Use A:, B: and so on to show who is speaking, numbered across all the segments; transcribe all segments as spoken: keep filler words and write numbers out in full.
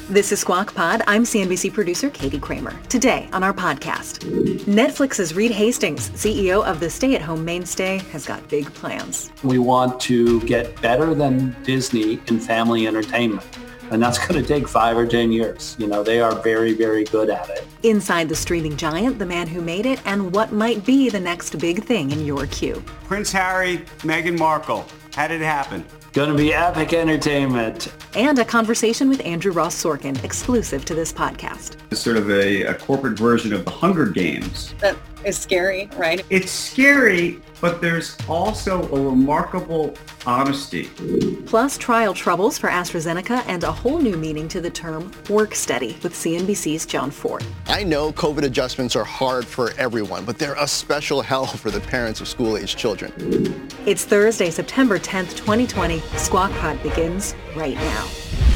A: This is Squawk Pod. I'm C N B C producer Katie Kramer. Today on our podcast, Netflix's Reed Hastings, C E O of the stay-at-home mainstay, has got big plans.
B: We want to get better than Disney in family entertainment. And that's going to take five or ten years. You know, they are very, very good at it.
A: Inside the streaming giant, the man who made it, and what might be the next big thing in your queue.
C: Prince Harry, Meghan Markle. How did it happen?
B: Going to be epic entertainment.
A: And a conversation with Andrew Ross Sorkin, exclusive to this podcast.
D: It's sort of a, a corporate version of the Hunger Games.
E: That is scary, right?
D: It's scary, but there's also a remarkable honesty.
A: Plus, trial troubles for AstraZeneca and a whole new meaning to the term work study with C N B C's John Ford.
F: I know COVID adjustments are hard for everyone, but they're a special hell for the parents of school-aged children.
A: It's Thursday, September tenth, twenty twenty. Squawk Pod begins right now.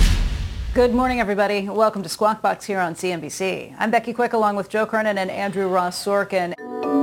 G: Good morning, everybody. Welcome to Squawk Box here on C N B C. I'm Becky Quick, along with Joe Kernan and Andrew Ross Sorkin.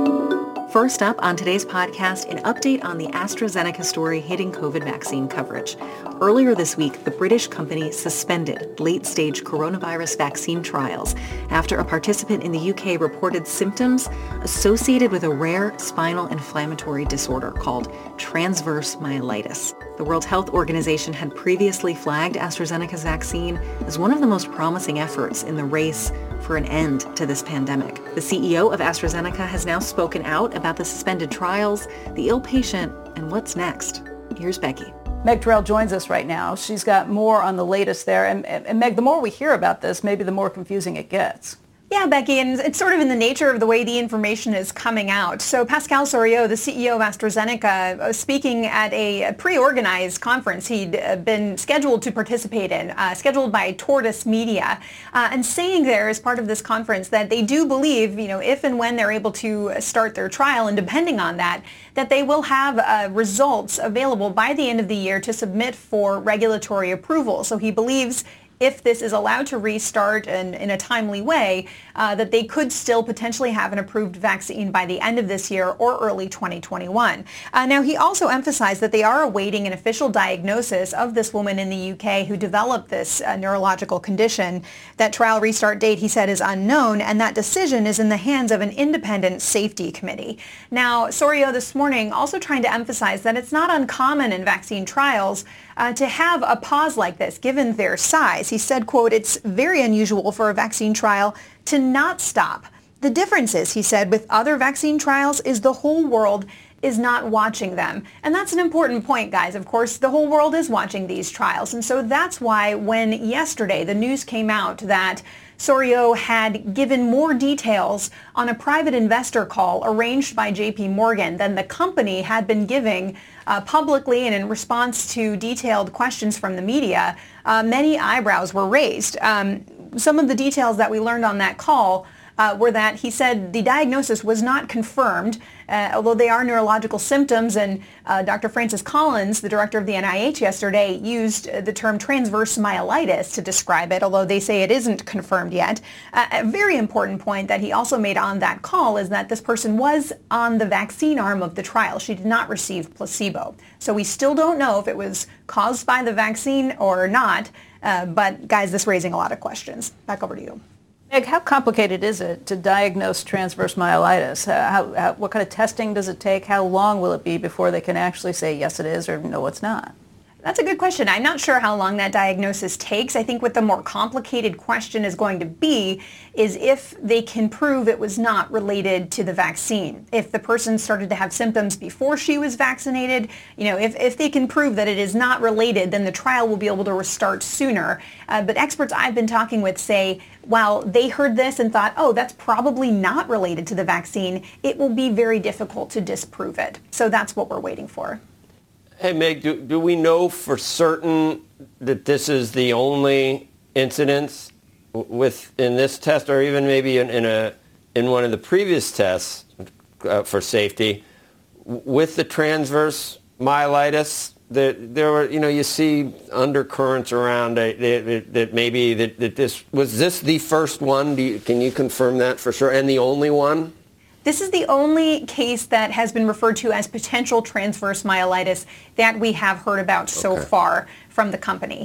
A: First up on today's podcast, an update on the AstraZeneca story hitting COVID vaccine coverage. Earlier this week, the British company suspended late-stage coronavirus vaccine trials after a participant in the U K reported symptoms associated with a rare spinal inflammatory disorder called transverse myelitis. The World Health Organization had previously flagged AstraZeneca's vaccine as one of the most promising efforts in the race for an end to this pandemic. The C E O of AstraZeneca has now spoken out about the suspended trials, the ill patient, and what's next. Here's Becky.
G: Meg Terrell joins us right now. She's got more on the latest there. And, and Meg, the more we hear about this, maybe the more confusing it gets.
E: Yeah, Becky, and it's sort of in the nature of the way the information is coming out. So Pascal Soriot, the C E O of AstraZeneca, was speaking at a pre-organized conference he'd been scheduled to participate in, uh, scheduled by Tortoise Media, uh, and saying there as part of this conference that they do believe, you know, if and when they're able to start their trial, and depending on that, that they will have uh, results available by the end of the year to submit for regulatory approval. So he believes if this is allowed to restart and in a timely way, uh, that they could still potentially have an approved vaccine by the end of this year or early twenty twenty-one. Uh, now, he also emphasized that they are awaiting an official diagnosis of this woman in the U K who developed this uh, neurological condition. That trial restart date, he said, is unknown, and that decision is in the hands of an independent safety committee. Now, Soriot this morning also trying to emphasize that it's not uncommon in vaccine trials Uh, to have a pause like this, given their size. He said, quote, "It's very unusual for a vaccine trial to not stop. The difference is," he said, "with other vaccine trials is the whole world is not watching them." And that's an important point, guys. Of course, the whole world is watching these trials. And so that's why when yesterday the news came out that Soriot had given more details on a private investor call arranged by J P Morgan than the company had been giving uh, publicly and in response to detailed questions from the media, uh, many eyebrows were raised. Um, some of the details that we learned on that call Uh, were that he said the diagnosis was not confirmed, uh, although they are neurological symptoms, and uh, Doctor Francis Collins, the director of the N I H yesterday, used uh, the term transverse myelitis to describe it, although they say it isn't confirmed yet. Uh, a very important point that he also made on that call is that this person was on the vaccine arm of the trial. She did not receive placebo. So we still don't know if it was caused by the vaccine or not, uh, but guys, this is raising a lot of questions. Back over to you.
G: Meg, how complicated is it to diagnose transverse myelitis? How, how, what kind of testing does it take? How long will it be before they can actually say yes it is or no it's not?
E: That's a good question. I'm not sure how long that diagnosis takes. I think what the more complicated question is going to be is if they can prove it was not related to the vaccine. If the person started to have symptoms before she was vaccinated, you know, if, if they can prove that it is not related, then the trial will be able to restart sooner. Uh, but experts I've been talking with say, while they heard this and thought, oh, that's probably not related to the vaccine, it will be very difficult to disprove it. So that's what we're waiting for.
H: Hey, Meg, do, do we know for certain that this is the only incidence with in this test, or even maybe in, in a in one of the previous tests uh, for safety with the transverse myelitis? That there were, you know, you see undercurrents around it, that, that maybe that, that this was this the first one. Do you, can you confirm that for sure, and the only one?
E: This is the only case that has been referred to as potential transverse myelitis that we have heard about so
H: okay.
E: far from the company.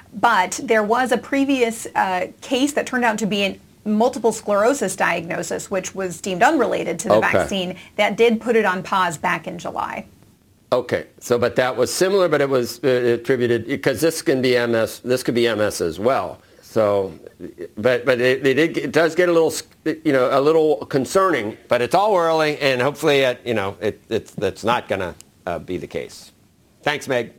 E: But there was a previous uh, case that turned out to be an multiple sclerosis diagnosis, which was deemed unrelated to the
H: Okay.
E: vaccine, that did put it on pause back in July.
H: Okay, so but that was similar, but it was uh, attributed because this can be M S. This could be M S as well. So, but but it, it, it does get a little, you know, a little concerning. But it's all early, and hopefully, it, you know, it, it's that's not going to uh, be the case. Thanks, Meg.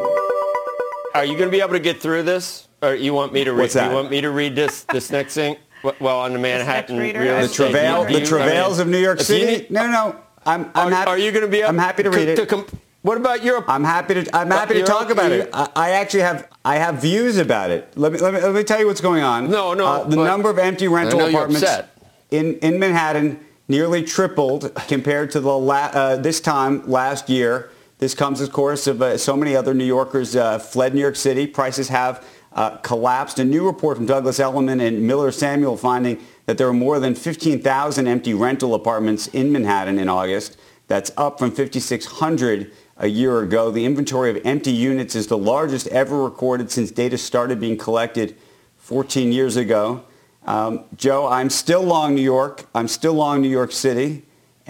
H: Are you going to be able to get through this, or you want me to read?
C: What's that?
H: You want me to read this this next thing? Well, on the Manhattan
G: reader?
H: real
G: The
C: The
H: estate.
C: travail,
H: Do you-
C: the travails
H: I mean,
C: of New York
H: if you
C: City.
H: need-
C: No, no, no. I'm, I'm
H: Are,
C: happy.
H: are you going to be?
C: I'm happy to read it.
H: To comp- what about Europe?
C: I'm happy to. I'm happy to
H: You're-
C: talk about
H: you-
C: it. I, I actually have. I have views about it. Let me. Let me. Let me tell you what's going on.
H: No, no,
C: Uh, the
H: but
C: number of empty rental
H: I know you're
C: apartments
H: upset.
C: in in Manhattan nearly tripled compared to the la- uh, this time last year. This comes, of course, of uh, so many other New Yorkers uh, fled New York City. Prices have uh, collapsed. A new report from Douglas Elliman and Miller Samuel finding that there were more than fifteen thousand empty rental apartments in Manhattan in August. That's up from fifty-six hundred a year ago. The inventory of empty units is the largest ever recorded since data started being collected fourteen years ago. Um, Joe, I'm still long New York. I'm still long New York City.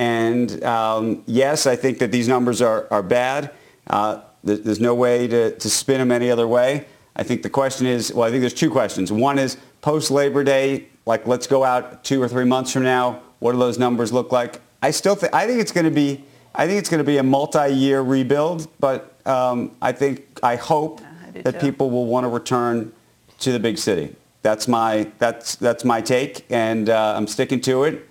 C: And um, yes, I think that these numbers are, are bad. Uh, th- there's no way to, to spin them any other way. I think the question is, well, I think there's two questions. One is post-Labor Day, like let's go out two or three months from now. What do those numbers look like? I still think, I think it's going to be, I think it's going to be a multi-year rebuild, but um, I think, I hope
G: I do
C: that
G: too.
C: people will want to return to the big city. That's my, that's, that's my take, and uh, I'm sticking to it.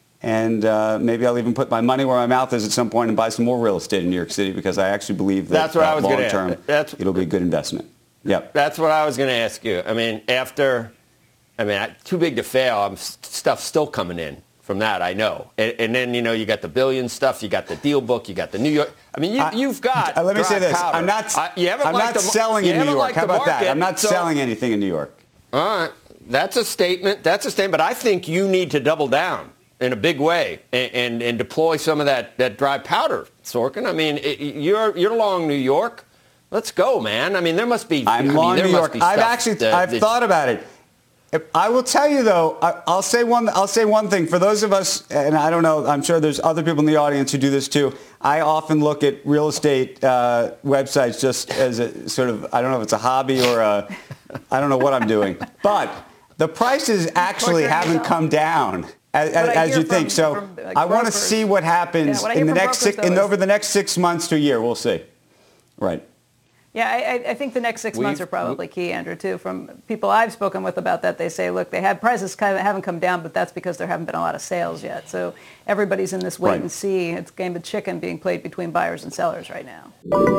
C: And uh, maybe I'll even put my money where my mouth is at some point and buy some more real estate in New York City because I actually believe that
H: That's what I
C: uh,
H: was gonna
C: long
H: ask.
C: term
H: That's-
C: it'll be a good investment. Yep.
H: That's what I was going to ask you. I mean, after, I mean, I- too big to fail. I'm, stuff's still coming in from that, I know. And, and then, you know, you got the billion stuff, you got the deal book, you got the New York. I mean, you,
C: I-
H: you've got
C: Uh, let me
H: dry
C: say this.
H: powder.
C: I'm not,
H: I, you haven't
C: I'm
H: liked
C: not
H: the,
C: selling
H: you
C: in New
H: haven't
C: York.
H: liked
C: How
H: the
C: about that?
H: market,
C: I'm not
H: so-
C: selling anything in New York.
H: All right. That's a statement. That's a statement. But I think you need to double down in a big way and, and, and deploy some of that, that dry powder, Sorkin. I mean, it, you're you're long New York. Let's go, man. I mean, there must be.
C: I'm
H: I
C: long
H: mean, there
C: New
H: must
C: York.
H: be
C: I've
H: stuff
C: actually
H: that-
C: I've
H: that-
C: thought about it. If- I will tell you though. I, I'll say one. I'll say one thing for those of us, and I don't know. I'm sure there's other people in the audience who do this too. I often look at real estate uh, websites just as a sort of. I don't know if it's a hobby or a. I don't know what I'm doing, but the prices actually
G: Torturing
C: haven't
G: yourself.
C: come down as,
G: What I
C: as
G: hear
C: you think.
G: from-
C: So
G: from, like,
C: I want to
G: brokers-
C: see what happens
G: Yeah, what I
C: in
G: hear
C: the
G: from
C: next
G: brokers,
C: six,
G: though,
C: in
G: is-
C: over the next six months to a year. We'll see. Right.
G: Yeah, I, I- I think the next six months
H: We've-
G: are probably key, Andrew, too. From people I've spoken with about that, they say, look, they had prices kind of haven't come down, but that's because there haven't been a lot of sales yet. So everybody's in this wait
C: Right.
G: and see. It's a game of chicken being played between buyers and sellers right now.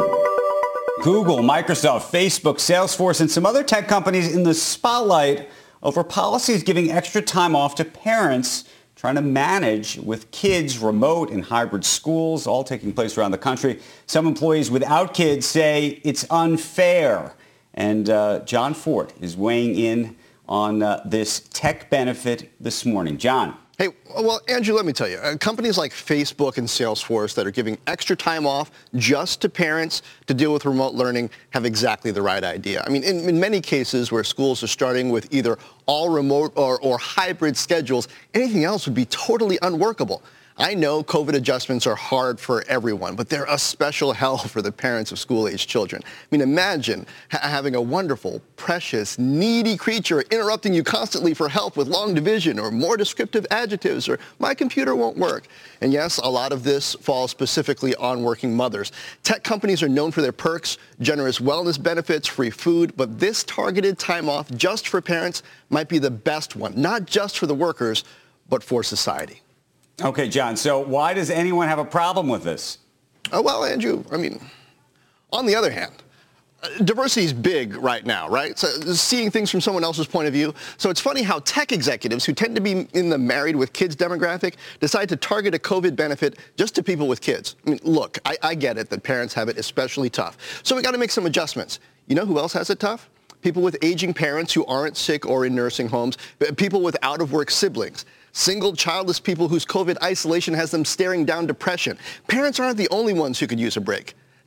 C: Google, Microsoft, Facebook, Salesforce, and some other tech companies in the spotlight over policies giving extra time off to parents trying to manage with kids remote and hybrid schools, all taking place around the country. Some employees without kids say it's unfair. And uh, John Fort is weighing in on uh, this tech benefit this morning. John.
F: Hey, well, Andrew, let me tell you, uh, companies like Facebook and Salesforce that are giving extra time off just to parents to deal with remote learning have exactly the right idea. I mean, in, in many cases where schools are starting with either all remote or, or hybrid schedules, anything else would be totally unworkable. I know COVID adjustments are hard for everyone, but they're a special hell for the parents of school-aged children. I mean, imagine ha- having a wonderful, precious, needy creature interrupting you constantly for help with long division or more descriptive adjectives or my computer won't work. And yes, a lot of this falls specifically on working mothers. Tech companies are known for their perks, generous wellness benefits, free food, but this targeted time off just for parents might be the best one, not just for the workers, but for society.
C: Okay, John, so why does anyone have a problem with this?
F: Uh, well, Andrew, I mean, on the other hand, uh, diversity is big right now, right? So seeing things from someone else's point of view. So it's funny how tech executives who tend to be in the married with kids demographic decide to target a COVID benefit just to people with kids. I mean, look, I, I get it that parents have it especially tough. So we got to make some adjustments. You know who else has it tough? People with aging parents who aren't sick or in nursing homes, people with out-of-work siblings. Single, childless people whose COVID isolation has them staring down depression. Parents aren't the only ones who could use a break.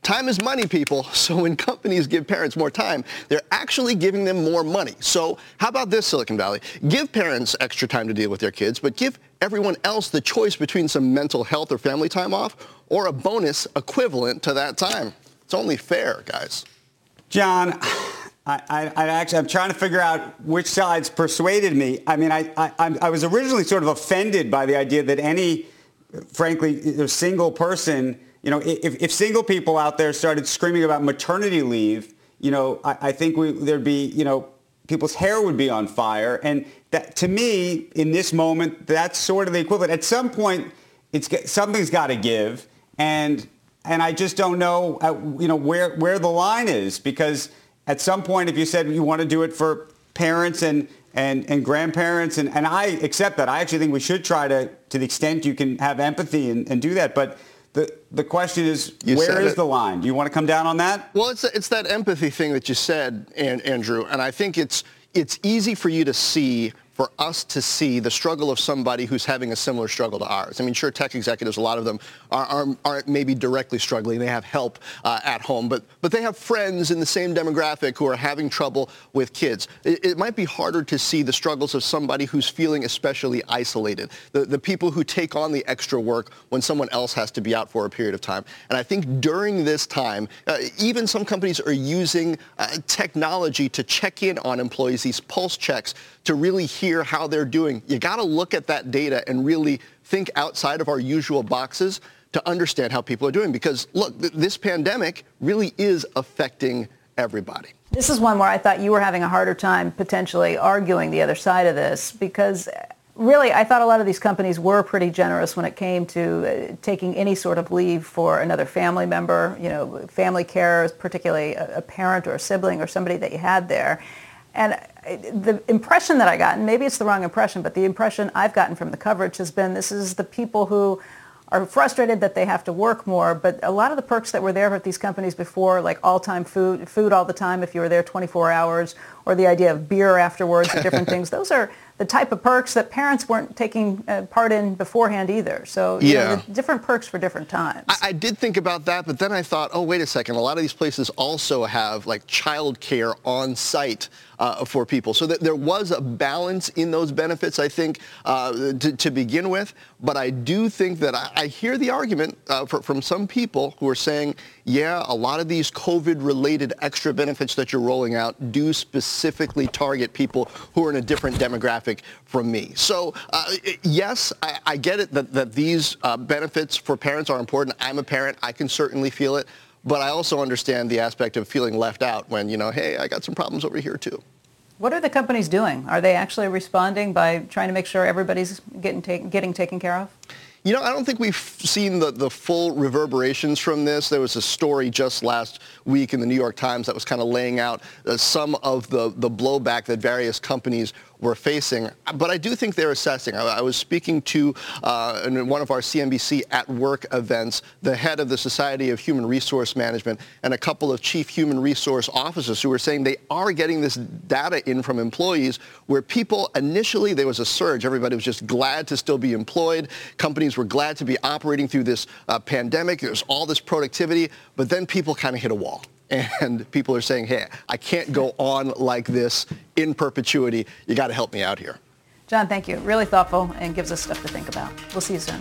F: time is money, people. So when companies give parents more time, they're actually giving them more money. So how about this, Silicon Valley? Give parents extra time to deal with their kids, but give everyone else the choice between some mental health or family time off or a bonus equivalent to that time. It's only fair, guys.
C: John, I, I, I actually, I'm trying to figure out which sides persuaded me. I mean, I, I, I was originally sort of offended by the idea that any, frankly, single person, you know, if, if single people out there started screaming about maternity leave, you know, I, I think we, there'd be, you know, people's hair would be on fire. And that, to me, in this moment, that's sort of the equivalent. At some point, it's something's got to give, and and I just don't know, uh, you know, where where the line is, because at some point, if you said you want to do it for parents and and, and grandparents, and, and I accept that. I actually think we should try to, to the extent you can have empathy and, and do that. But the the question is, you where is it. the line? Do you want to come down on that?
F: Well, it's it's that empathy thing that you said, Andrew, and I think it's it's easy for you to see, for us to see the struggle of somebody who's having a similar struggle to ours. I mean, sure, tech executives, a lot of them are, are, aren't maybe directly struggling. They have help uh, at home, but but they have friends in the same demographic who are having trouble with kids. It, it might be harder to see the struggles of somebody who's feeling especially isolated, the, the people who take on the extra work when someone else has to be out for a period of time. And I think during this time, uh, even some companies are using uh, technology to check in on employees, these pulse checks, to really hear how they're doing. You got to look at that data and really think outside of our usual boxes to understand how people are doing. Because, look, th- this pandemic really is affecting everybody.
G: This is one where I thought you were having a harder time potentially arguing the other side of this, because really I thought a lot of these companies were pretty generous when it came to uh, taking any sort of leave for another family member, you know, family care, particularly a, a parent or a sibling or somebody that you had there. And the impression that I got, and maybe it's the wrong impression, but the impression I've gotten from the coverage has been this is the people who are frustrated that they have to work more, but a lot of the perks that were there at these companies before, like all-time food, food all the time if you were there twenty-four hours, or the idea of beer afterwards and different things, those are the type of perks that parents weren't taking uh, part in beforehand either. So you
F: yeah.
G: know, different perks for different times.
F: I, I did think about that, but then I thought, oh, wait a second. A lot of these places also have like child care on site uh, for people. So that there was a balance in those benefits, I think, uh, to, to begin with. But I do think that I, I hear the argument uh, for, from some people who are saying, yeah, a lot of these COVID-related extra benefits that you're rolling out do specifically target people who are in a different demographic from me. So, uh, yes, I, I get it that, that these uh, benefits for parents are important. I'm a parent. I can certainly feel it. But I also understand the aspect of feeling left out when, you know, hey, I got some problems over here, too.
G: What are the companies doing? Are they actually responding by trying to make sure everybody's getting, ta- getting taken care of?
F: You know, I don't think we've seen the, the full reverberations from this. There was a story just last week in the New York Times that was kind of laying out uh, some of the, the blowback that various companies were facing. But I do think they're assessing. I, I was speaking to, uh, in one of our C N B C at Work events, the head of the Society of Human Resource Management and a couple of chief human resource officers who were saying they are getting this data in from employees where people initially, there was a surge. Everybody was just glad to still be employed. Companies were glad to be operating through this uh, pandemic. There's all this productivity, but then people kind of hit a wall. And people are saying, hey, I can't go on like this in perpetuity. You got to help me out here.
G: John, thank you. Really thoughtful and gives us stuff to think about. We'll see you soon.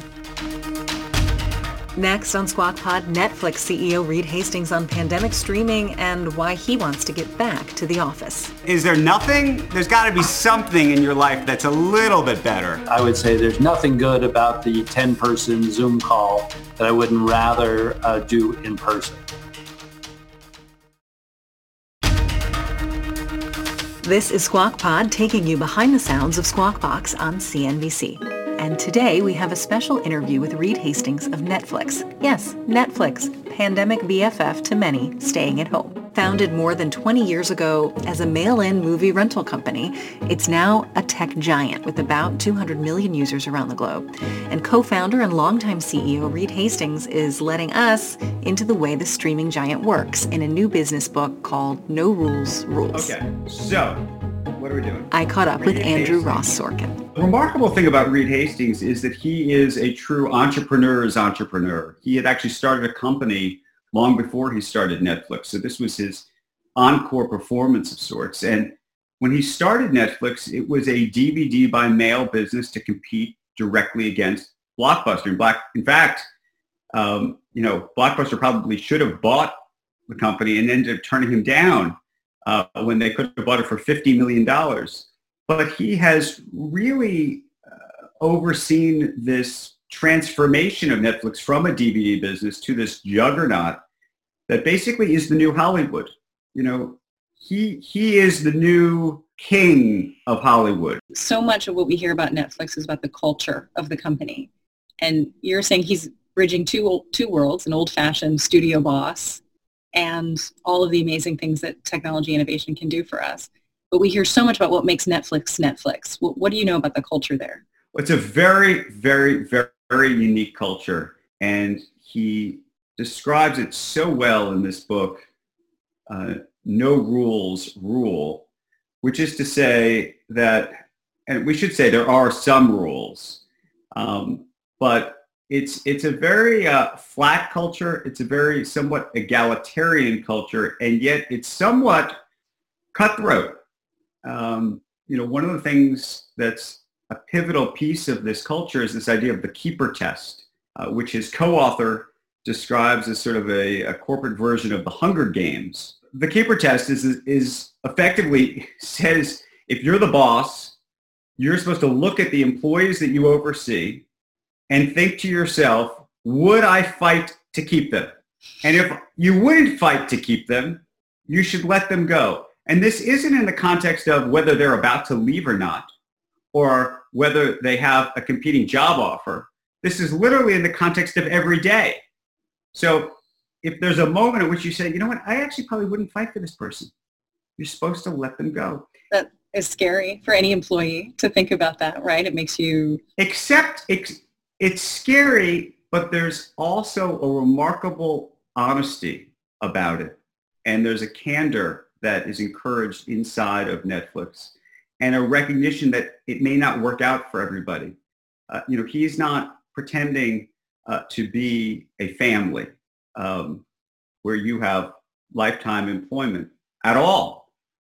A: Next on Squawk Pod, Netflix C E O Reed Hastings on pandemic streaming and why he wants to get back to the office.
C: Is there nothing? There's got to be something in your life that's a little bit better.
B: I would say there's nothing good about the ten-person Zoom call that I wouldn't rather uh, do in person.
A: This is Squawk Pod, taking you behind the sounds of Squawk Box on C N B C. And today we have a special interview with Reed Hastings of Netflix. Yes, Netflix, pandemic B F F to many staying at home. Founded more than twenty years ago as a mail-in movie rental company, it's now a tech giant with about two hundred million users around the globe. And co-founder and longtime C E O Reed Hastings is letting us into the way the streaming giant works in a new business book called No Rules, Rules.
D: Okay, so what are we doing?
A: I caught up
D: Reed
A: with Andrew
D: Hastings.
A: Ross Sorkin.
D: The remarkable thing about Reed Hastings is that he is a true entrepreneur's entrepreneur. He had actually started a company long before he started Netflix. So this was his encore performance of sorts. And when he started Netflix, it was a D V D by mail business to compete directly against Blockbuster. In, Black, in fact, um, you know, Blockbuster probably should have bought the company and ended up turning him down uh, when they could have bought it for fifty million dollars. But he has really uh, overseen this transformation of Netflix from a D V D business to this juggernaut that basically is the new Hollywood. You know, he he is the new king of Hollywood.
I: So much of what we hear about Netflix is about the culture of the company. And you're saying he's bridging two two worlds, an old-fashioned studio boss and all of the amazing things that technology innovation can do for us. But we hear so much about what makes Netflix Netflix. What, what do you know about the culture there?
D: It's a very, very, very, very unique culture. And he describes it so well in this book, uh, No Rules Rule, which is to say that, and we should say there are some rules, um, but it's it's a very uh, flat culture. It's a very somewhat egalitarian culture, and yet it's somewhat cutthroat. Um, you know, one of the things that's a pivotal piece of this culture is this idea of the keeper test, uh, which his co-author describes as sort of a, a corporate version of the Hunger Games. The keeper test is, is effectively says, if you're the boss, you're supposed to look at the employees that you oversee and think to yourself, would I fight to keep them? And if you wouldn't fight to keep them, you should let them go. And this isn't in the context of whether they're about to leave or not, or whether they have a competing job offer. This is literally in the context of every day. So if there's a moment in which you say, you know what, I actually probably wouldn't fight for this person, you're supposed to let them go.
I: That is scary for any employee to think about that, right? It makes you...
D: Except it's, it's scary, but there's also a remarkable honesty about it. And there's a candor that is encouraged inside of Netflix and a recognition that it may not work out for everybody. Uh, you know, he's not pretending uh, to be a family um, where you have lifetime employment at all.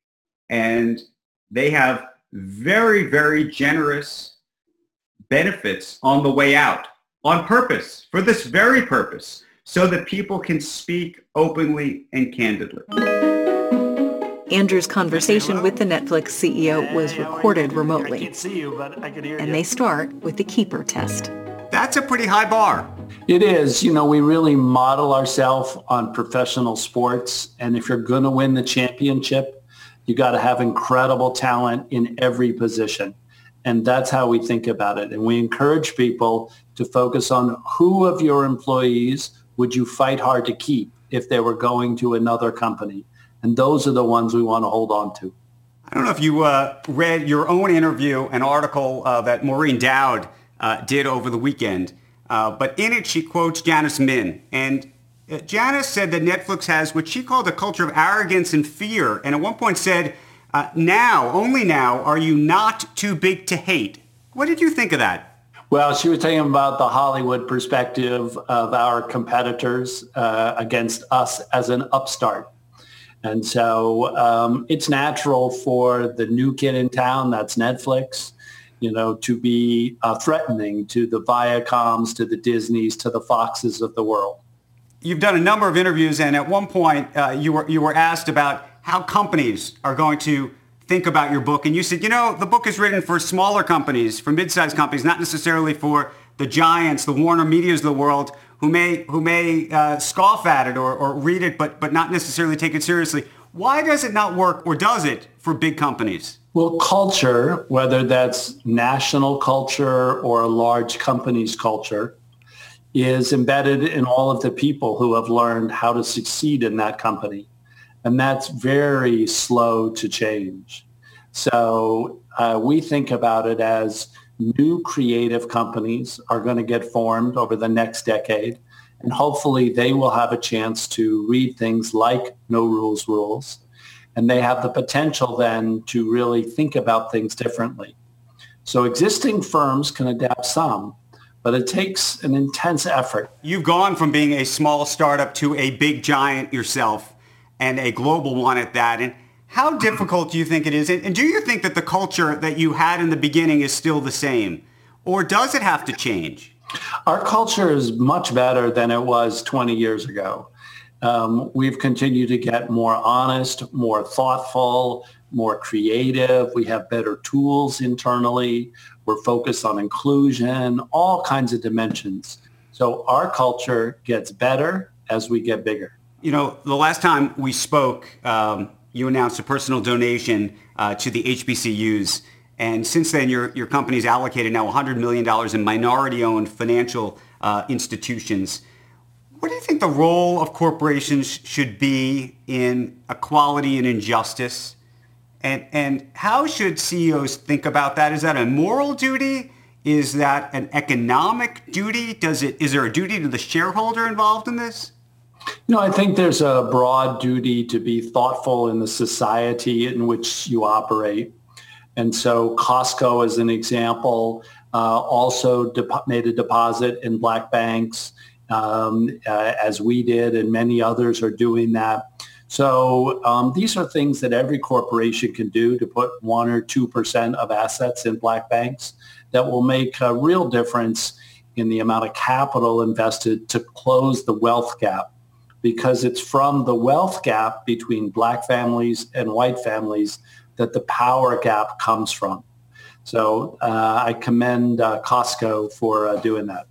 D: And they have very, very generous benefits on the way out, on purpose, for this very purpose, so that people can speak openly and candidly.
A: Andrew's conversation with the Netflix C E O was recorded remotely.
B: I can't see you, but I can hear you.
A: And they start with the keeper test.
C: That's a pretty high bar.
B: It is. You know, we really model ourselves on professional sports. And if you're going to win the championship, you got to have incredible talent in every position. And that's how we think about it. And we encourage people to focus on who of your employees would you fight hard to keep if they were going to another company. And those are the ones we want to hold on to.
C: I don't know if you uh, read your own interview, an article uh, that Maureen Dowd uh, did over the weekend. Uh, but in it, she quotes Janice Min. And uh, Janice said that Netflix has what she called a culture of arrogance and fear. And at one point said, uh, now, only now, are you not too big to hate? What did you think of that?
B: Well, she was talking about the Hollywood perspective of our competitors uh, against us as an upstart. And so um, it's natural for the new kid in town, that's Netflix, you know, to be uh, threatening to the Viacoms, to the Disneys, to the Foxes of the world.
C: You've done a number of interviews, and at one point uh, you were you were asked about how companies are going to think about your book. And you said, you know, the book is written for smaller companies, for mid-sized companies, not necessarily for the giants, the Warner Medias of the world, who may who may uh, scoff at it or, or read it, but but not necessarily take it seriously. Why does it not work, or does it, for big companies?
B: Well, culture, whether that's national culture or a large company's culture, is embedded in all of the people who have learned how to succeed in that company. And that's very slow to change. So uh, we think about it as new creative companies are going to get formed over the next decade. And hopefully they will have a chance to read things like No Rules Rules. And they have the potential then to really think about things differently. So existing firms can adapt some, but it takes an intense effort.
C: You've gone from being a small startup to a big giant yourself, and a global one at that. And how difficult do you think it is? And do you think that the culture that you had in the beginning is still the same? Or does it have to change?
B: Our culture is much better than it was twenty years ago. Um, we've continued to get more honest, more thoughtful, more creative. We have better tools internally. We're focused on inclusion, all kinds of dimensions. So our culture gets better as we get bigger.
C: You know, the last time we spoke, um, you announced a personal donation uh, to the H B C Us. And since then, your, your company's allocated now one hundred million dollars in minority-owned financial uh, institutions. What do you think the role of corporations should be in equality and injustice? And, and how should C E Os think about that? Is that a moral duty? Is that an economic duty? Does it, is there a duty to the shareholder involved in this?
B: No, I think there's a broad duty to be thoughtful in the society in which you operate. And so Costco, as an example, uh, also de- made a deposit in black banks, um, uh, as we did, and many others are doing that. So um, these are things that every corporation can do to put one or two percent of assets in black banks that will make a real difference in the amount of capital invested to close the wealth gap. Because it's from the wealth gap between black families and white families that the power gap comes from. So uh, I commend uh, Costco for uh, doing that.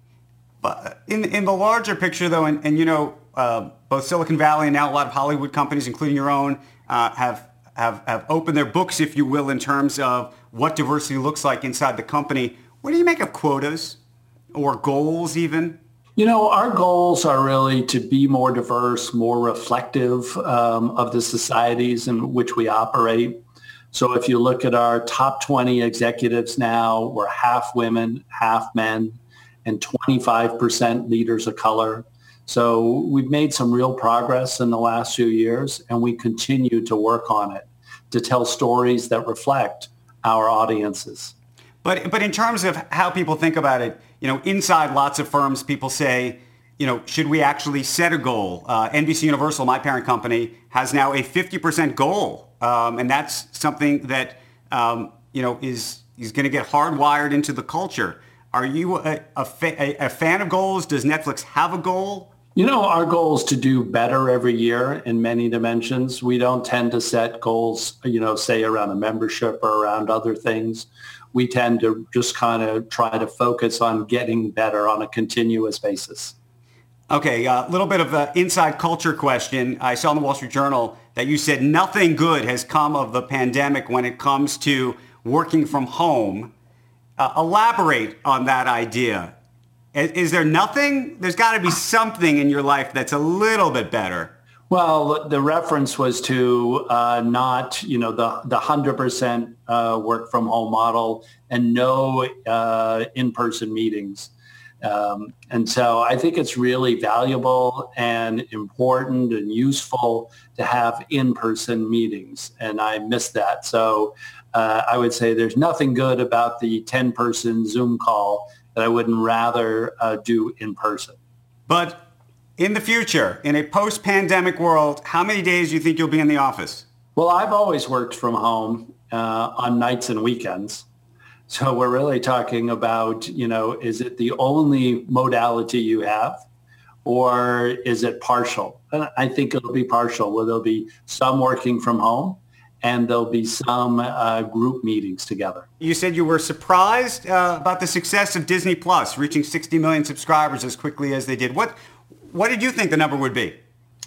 C: But in in the larger picture, though, and, and you know, uh, both Silicon Valley and now a lot of Hollywood companies, including your own, uh, have have have opened their books, if you will, in terms of what diversity looks like inside the company. What do you make of quotas or goals, even?
B: You know, our goals are really to be more diverse, more reflective um, of the societies in which we operate. So if you look at our top twenty executives now, we're half women, half men, and twenty-five percent leaders of color. So we've made some real progress in the last few years, and we continue to work on it to tell stories that reflect our audiences.
C: But but in terms of how people think about it, you know, inside lots of firms, people say, you know, should we actually set a goal? Uh, N B C Universal, my parent company, has now a fifty percent goal. Um, and that's something that, um, you know, is, is going to get hardwired into the culture. Are you a, a, fa- a fan of goals? Does Netflix have a goal?
B: You know, our goal is to do better every year in many dimensions. We don't tend to set goals, you know, say around a membership or around other things. We tend to just kind of try to focus on getting better on a continuous basis.
C: Okay, a uh, little bit of an inside culture question. I saw in the Wall Street Journal that you said nothing good has come of the pandemic when it comes to working from home. Uh, elaborate on that idea. Is, is there nothing? There's got to be something in your life that's a little bit better.
B: Well, the reference was to uh, not, you know, the the one hundred percent uh, work from home model and no uh, in-person meetings. Um, and so I think it's really valuable and important and useful to have in-person meetings. And I miss that. So uh, I would say there's nothing good about the ten-person Zoom call that I wouldn't rather uh, do in person.
C: But in the future, in a post-pandemic world, how many days do you think you'll be in the office?
B: Well, I've always worked from home uh, on nights and weekends. So we're really talking about, you know, is it the only modality you have, or is it partial? And I think it'll be partial, where there'll be some working from home and there'll be some uh, group meetings together.
C: You said you were surprised uh, about the success of Disney Plus, reaching sixty million subscribers as quickly as they did. What What did you think the number would be?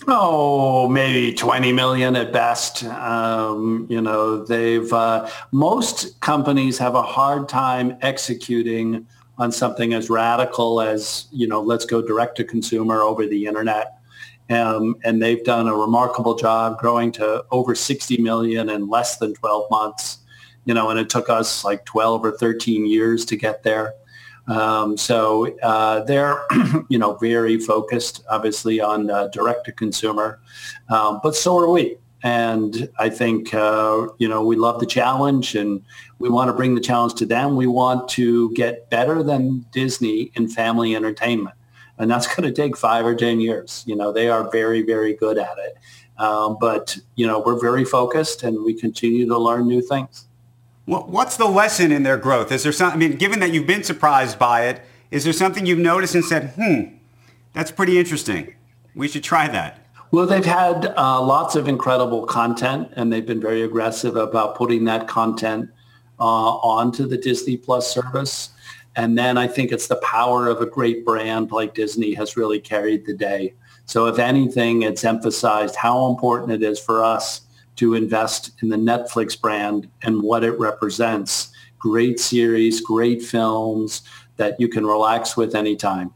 B: Oh, maybe twenty million at best. Um, you know, they've, uh, most companies have a hard time executing on something as radical as, you know, let's go direct to consumer over the internet. Um, and they've done a remarkable job growing to over sixty million in less than twelve months, you know, and it took us like twelve or thirteen years to get there. Um, so uh, they're, you know, very focused, obviously, on uh, direct-to-consumer, um, but so are we. And I think, uh, you know, we love the challenge and we want to bring the challenge to them. We want to get better than Disney in family entertainment. And that's going to take five or ten years. You know, they are very, very good at it. Um, but, you know, we're very focused and we continue to learn new things.
C: Well, what's the lesson in their growth? Is there some, I mean, given that you've been surprised by it, is there something you've noticed and said, hmm, that's pretty interesting. We should try that?
B: Well, they've had uh, lots of incredible content, and they've been very aggressive about putting that content uh, onto the Disney Plus service. And then I think it's the power of a great brand like Disney has really carried the day. So if anything, it's emphasized how important it is for us to invest in the Netflix brand and what it represents. Great series, great films that you can relax with anytime.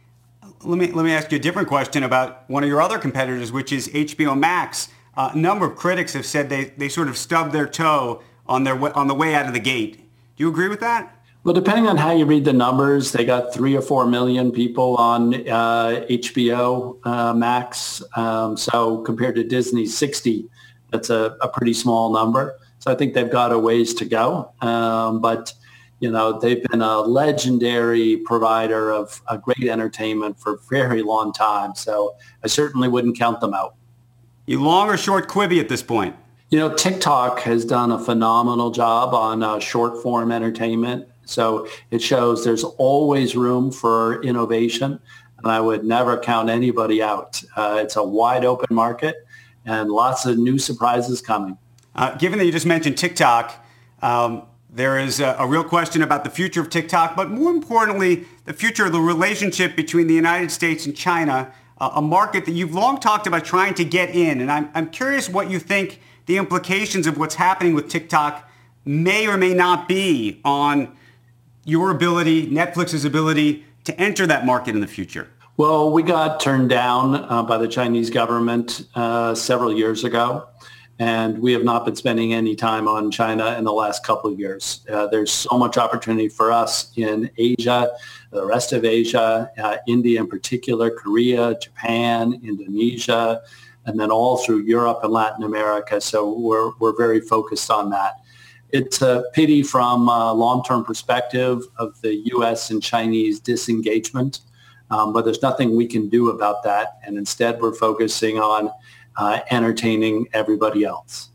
C: Let me let me ask you a different question about one of your other competitors, which is H B O Max. Uh, a number of critics have said they, they sort of stubbed their toe on their on the way out of the gate. Do you agree with that?
B: Well, depending on how you read the numbers, they got three or four million people on uh, H B O uh, Max. Um, so compared to Disney's sixty, that's a, a pretty small number. So I think they've got a ways to go. Um, but You know, they've been a legendary provider of a great entertainment for a very long time. So I certainly wouldn't count them out.
C: You long or short Quibi at this point?
B: You know, TikTok has done a phenomenal job on uh, short form entertainment. So it shows there's always room for innovation. And I would never count anybody out. Uh, it's a wide open market and lots of new surprises coming.
C: Uh, given that you just mentioned TikTok, um, there is a, a real question about the future of TikTok, but more importantly, the future of the relationship between the United States and China, uh, a market that you've long talked about trying to get in. And I'm, I'm curious what you think the implications of what's happening with TikTok may or may not be on your ability, Netflix's ability to enter that market in the future.
B: Well, we got turned down uh, by the Chinese government uh, several years ago. And we have not been spending any time on China in the last couple of years. Uh, there's so much opportunity for us in Asia, the rest of Asia, uh, India in particular, Korea, Japan, Indonesia, and then all through Europe and Latin America. So we're we're very focused on that. It's a pity from a long-term perspective of the U S and Chinese disengagement, um, but there's nothing we can do about that. And instead, we're focusing on Uh, entertaining everybody else.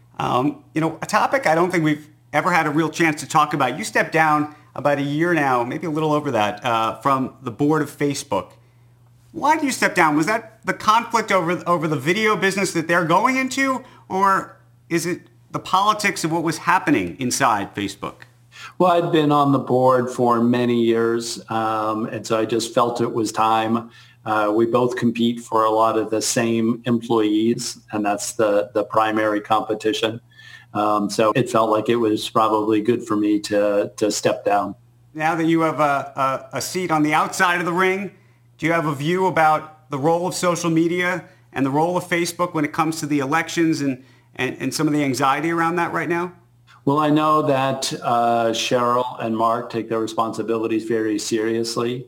C: Um, you know, a topic I don't think we've ever had a real chance to talk about. You stepped down about a year now, maybe a little over that, uh, from the board of Facebook. Why did you step down? Was that the conflict over over the video business that they're going into, or is it the politics of what was happening inside Facebook?
B: Well, I'd been on the board for many years, um, and so I just felt it was time. Uh, we both compete for a lot of the same employees, and that's the, the primary competition. Um, so it felt like it was probably good for me to, to step down.
C: Now that you have a, a, a seat on the outside of the ring, do you have a view about the role of social media and the role of Facebook when it comes to the elections and, and, and some of the anxiety around that right now?
B: Well, I know that uh, Sheryl and Mark take their responsibilities very seriously.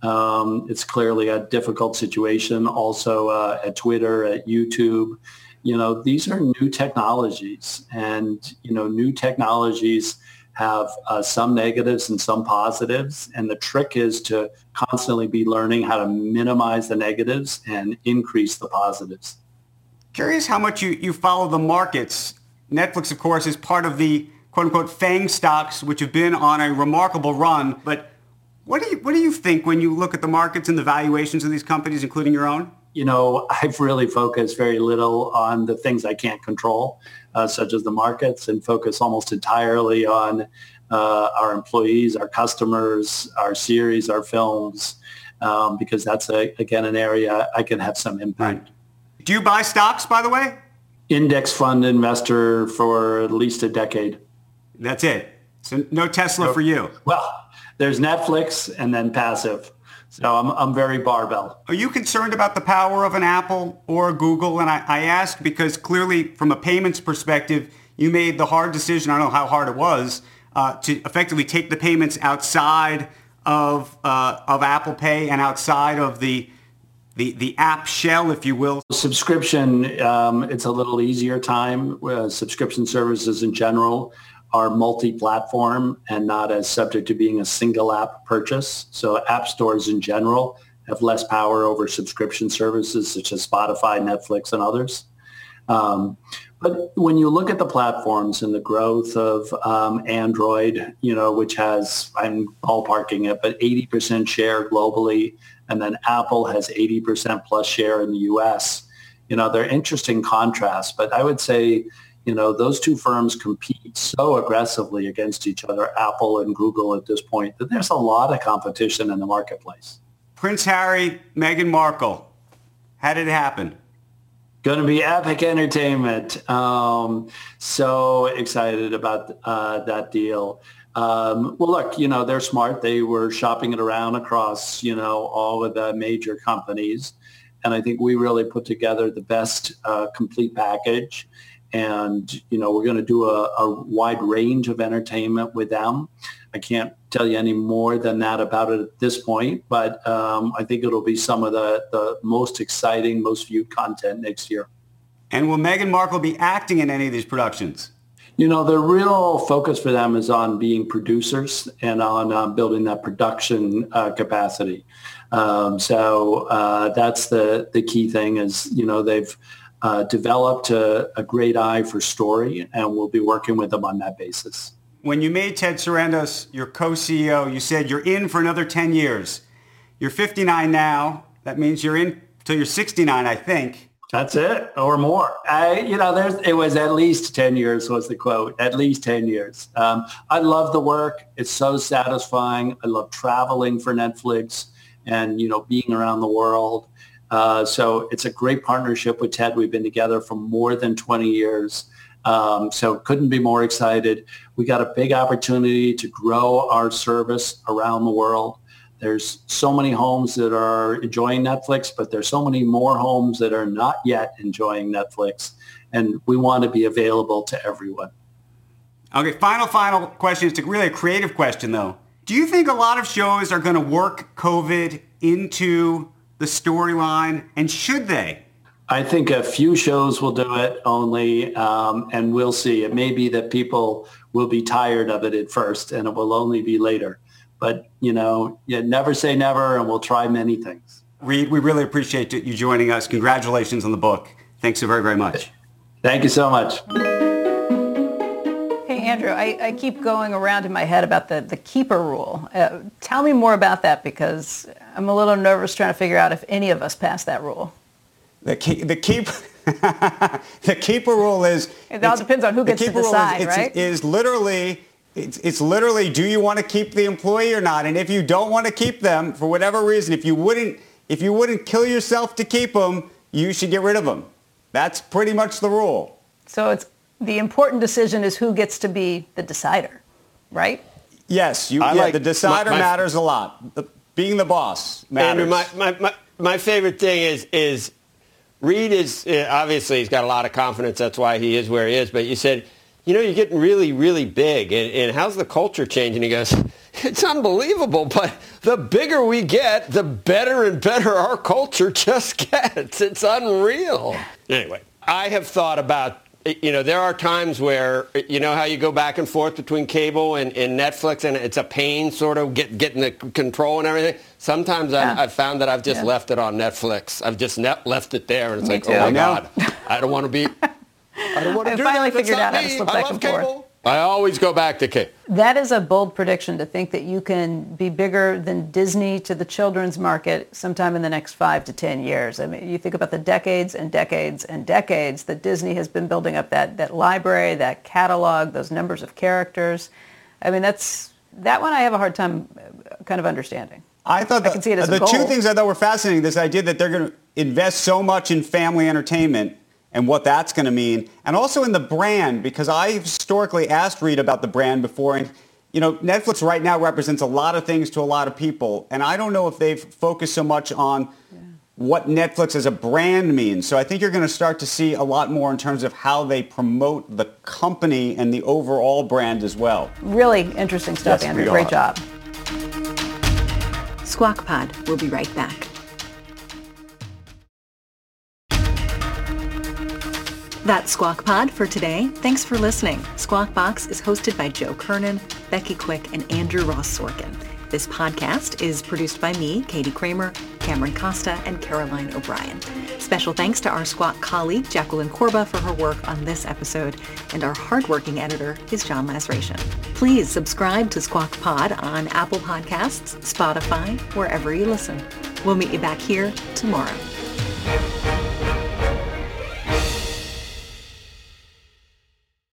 B: Um, it's clearly a difficult situation also uh, at Twitter, at YouTube. You know, these are new technologies, and, you know, new technologies have uh, some negatives and some positives. And the trick is to constantly be learning how to minimize the negatives and increase the positives.
C: Curious how much you, you follow the markets. Netflix, of course, is part of the quote-unquote FANG stocks, which have been on a remarkable run. But what do you what do you think when you look at the markets and the valuations of these companies, including your own?
B: You know, I've really focused very little on the things I can't control, uh, such as the markets, and focus almost entirely on uh, our employees, our customers, our series, our films, um, because that's, a, again, an area I can have some impact.
C: Right. Do you buy stocks, by the way?
B: Index fund investor for at least a decade.
C: That's it. So no Tesla so, for you.
B: Well, there's Netflix and then passive. So I'm I'm very barbell.
C: Are you concerned about the power of an Apple or a Google? And I, I ask because clearly from a payments perspective, you made the hard decision, I don't know how hard it was, uh, to effectively take the payments outside of uh, of Apple Pay and outside of the the, the app shell, if you will?
B: Subscription, um, it's a little easier time. Uh, subscription services in general are multi-platform and not as subject to being a single app purchase. So app stores in general have less power over subscription services such as Spotify, Netflix, and others. Um, but when you look at the platforms and the growth of um, Android, you know, which has, I'm ballparking it, but eighty percent share globally, and then Apple has eighty percent plus share in the U S, you know, they're interesting contrasts. But I would say, you know, those two firms compete so aggressively against each other, Apple and Google at this point, that there's a lot of competition in the marketplace.
C: Prince Harry, Meghan Markle, how did it happen?
B: Going to be epic entertainment. Um, so excited about uh, that deal. Um, well, look, you know, they're smart. They were shopping it around across, you know, all of the major companies. And I think we really put together the best uh, complete package. And, you know, we're going to do a, a wide range of entertainment with them. I can't tell you any more than that about it at this point, but um, I think it'll be some of the, the most exciting, most viewed content next year.
C: And will Meghan Markle be acting in any of these productions?
B: You know, the real focus for them is on being producers and on um, building that production uh, capacity. Um, so uh, that's the, the key thing is, you know, they've uh, developed a, a great eye for story, and we'll be working with them on that basis.
C: When you made Ted Sarandos your co-C E O, you said you're in for another ten years. You're fifty-nine now. That means you're in till you're sixty-nine, I think.
B: That's it, or more. I, you know, there's, it was at least ten years was the quote, at least ten years. Um, I love the work. It's so satisfying. I love traveling for Netflix and, you know, being around the world. Uh, so it's a great partnership with Ted. We've been together for more than twenty years. Um, so couldn't be more excited. We got a big opportunity to grow our service around the world. There's so many homes that are enjoying Netflix, but there's so many more homes that are not yet enjoying Netflix. And we want to be available to everyone.
C: Okay, final, final question. It's really a creative question, though. Do you think a lot of shows are going to work COVID into the storyline, and should they?
B: I think a few shows will do it only, um, and we'll see. It may be that people will be tired of it at first, and it will only be later. But, you know, you never say never, and we'll try many things.
C: Reed, we really appreciate you joining us. Congratulations on the book. Thanks so very, very much.
B: Thank you so much.
G: Hey, Andrew, I, I keep going around in my head about the, the keeper rule. Uh, tell me more about that, because I'm a little nervous trying to figure out if any of us pass that rule.
C: The keep, the keep, the keeper rule is.
G: It all depends on who gets to decide,
C: is,
G: right?
C: Is literally, it's, it's literally, do you want to keep the employee or not? And if you don't want to keep them for whatever reason, if you wouldn't, if you wouldn't kill yourself to keep them, you should get rid of them. That's pretty much the rule.
G: So it's the important decision is who gets to be the decider, right?
C: Yes, you. Yeah, like, the decider my, my, matters a lot. The, being the boss matters.
H: Andrew, my, my, my, my favorite thing is is. Reed is, obviously, he's got a lot of confidence. That's why he is where he is. But you said, you know, you're getting really, really big. And, and how's the culture changing? He goes, it's unbelievable. But the bigger we get, the better and better our culture just gets. It's unreal. Anyway, I have thought about, you know, there are times where, you know how you go back and forth between cable and, and Netflix, and it's a pain sort of get, getting the control and everything. Sometimes yeah. I've, I've found that I've just yeah. left it on Netflix. I've just net left it there, and it's
G: Me
H: like,
G: too.
H: oh, my God, I don't want to be, I don't want to
G: I
H: do
G: finally
H: that.
G: figured out how to
H: me.
G: slip
H: I
G: back
H: love
G: and
H: cable.
G: forth.
H: I always go back to cable.
G: That is a bold prediction to think that you can be bigger than Disney to the children's market sometime in the next five to ten years. I mean, you think about the decades and decades and decades that Disney has been building up that, that library, that catalog, those numbers of characters. I mean, that's that one I have a hard time kind of understanding.
C: I thought that,
G: I can see it as
C: the
G: a goal.
C: two things I thought were fascinating, this idea that they're going to invest so much in family entertainment and what that's going to mean, and also in the brand, because I historically asked Reed about the brand before, and you know, Netflix right now represents a lot of things to a lot of people, and I don't know if they've focused so much on yeah. what Netflix as a brand means. So I think you're going to start to see a lot more in terms of how they promote the company and the overall brand as well.
G: Really interesting stuff, yes, Andrew. Great job.
A: Squawk Pod will be right back. That's Squawk Pod for today. Thanks for listening. Squawk Box is hosted by Joe Kernan, Becky Quick, and Andrew Ross Sorkin. This podcast is produced by me, Katie Kramer, Cameron Costa, and Caroline O'Brien. Special thanks to our Squawk colleague, Jacqueline Corba, for her work on this episode, and our hardworking editor is John Lasration. Please subscribe to Squawk Pod on Apple Podcasts, Spotify, wherever you listen. We'll meet you back here tomorrow.